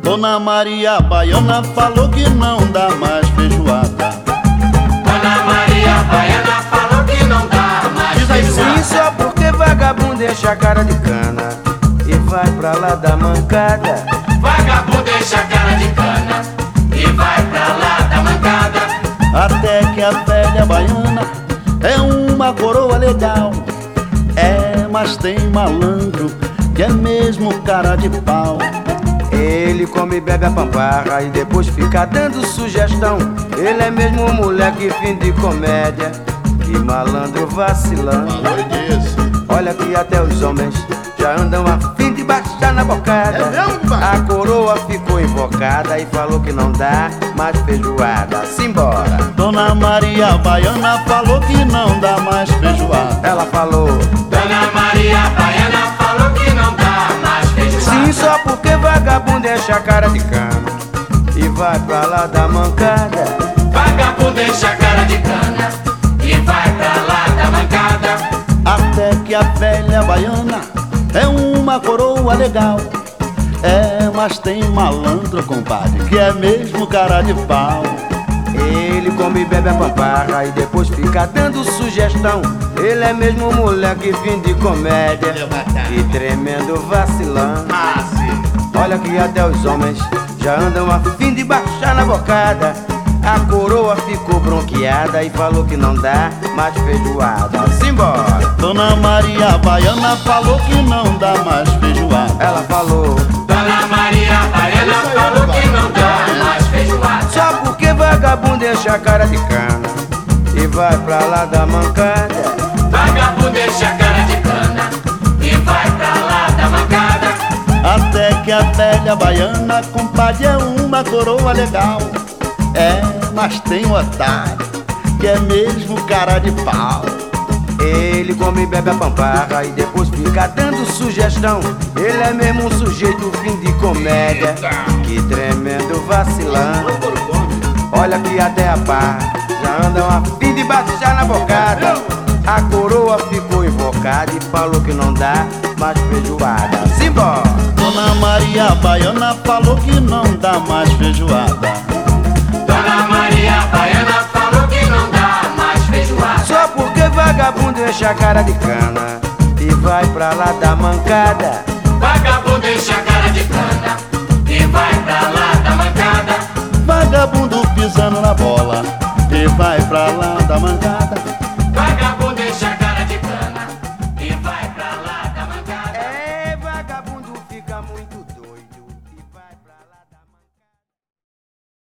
Dona Maria Baiana falou que não dá mais feijoada. Dona Maria Baiana falou que não dá mais Diz aí, feijoada. Sim, só porque vagabundo enche a cara de cana e vai pra lá da mancada. Vagabundo enche a cara de cana e vai pra lá da mancada. Até que a velha baiana é uma coroa legal. É, mas tem malandro que é mesmo cara de pau. Ele come e bebe a pamparra e depois fica dando sugestão. Ele é mesmo um moleque fim de comédia, que malandro vacilão. Falou disso. Olha que até os homens já andam a fim de baixar na bocada. É mesmo, pai? A coroa ficou invocada e falou que não dá mais feijoada. Simbora! Dona Maria Baiana falou que não dá mais feijoada. Ela falou: Dona Maria Baiana falou que não dá mais feijoada. sim, só porque vagabundo enche a cara de cana e vai pra lá da mancada. Vagabundo enche a cara de cana e vai pra lá da mancada. Até que a velha baiana é uma coroa legal. É, mas tem malandro, compadre, que é mesmo cara de pau. Ele come e bebe a pamparra e depois fica dando sugestão. Ele é mesmo um moleque fim de comédia, que tremendo vacilão. Olha que até os homens já andam a fim de baixar na bocada. A coroa ficou bronqueada e falou que não dá mais feijoada. Simbora! Dona Maria Baiana falou que não dá mais feijoada. Ela falou: Dona Maria Baiana falou que não dá mais feijoada. só porque vagabundo enche a cara de cana e vai pra lá da mancada. Vagabundo enche a cara de cana e vai pra lá da mancada. Até que a velha baiana, compadre, é uma coroa legal. É, mas tem um otário que é mesmo cara de pau. Ele come e bebe a pamparra e depois fica dando sugestão. Ele é mesmo um sujeito fim de comédia, que tremendo vacilão. Olha que até a pá já andam a fim de baixar na bocada. A coroa ficou invocada e falou que não dá mais feijoada. Simbora! Dona Maria Baiana falou que não dá mais feijoada. Dona Maria Baiana falou que não dá mais feijoada. Só porque vagabundo enche a cara de cana e vai pra lá da mancada. Vagabundo enche a cara de cana e vai pra lá da mancada. Vagabundo pisando na bola e vai pra lá da mancada.